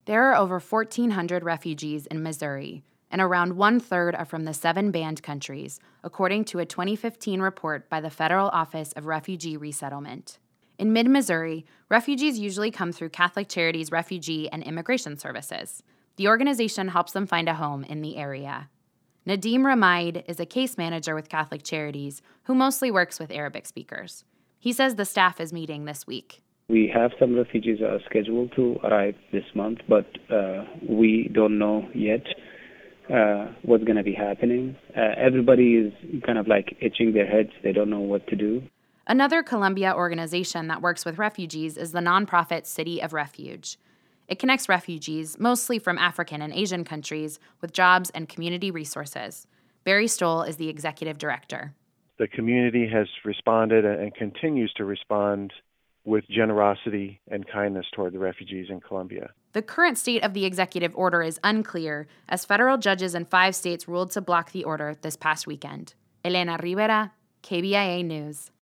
There are over 1,400 refugees in Missouri, and around one-third are from the 7 banned countries, according to a 2015 report by the Federal Office of Refugee Resettlement. In mid-Missouri, refugees usually come through Catholic Charities Refugee and Immigration Services. The organization helps them find a home in the area. Nadim Ramaid is a case manager with Catholic Charities who mostly works with Arabic speakers. He says the staff is meeting this week. We have some refugees scheduled to arrive this month, but we don't know yet what's going to be happening. Everybody is kind of like itching their heads. They don't know what to do. Another Columbia organization that works with refugees is the nonprofit City of Refuge. It connects refugees, mostly from African and Asian countries, with jobs and community resources. Barry Stoll is the executive director. The community has responded and continues to respond with generosity and kindness toward the refugees in Columbia. The current state of the executive order is unclear, as federal judges in 5 states ruled to block the order this past weekend. Elena Rivera, KBIA News.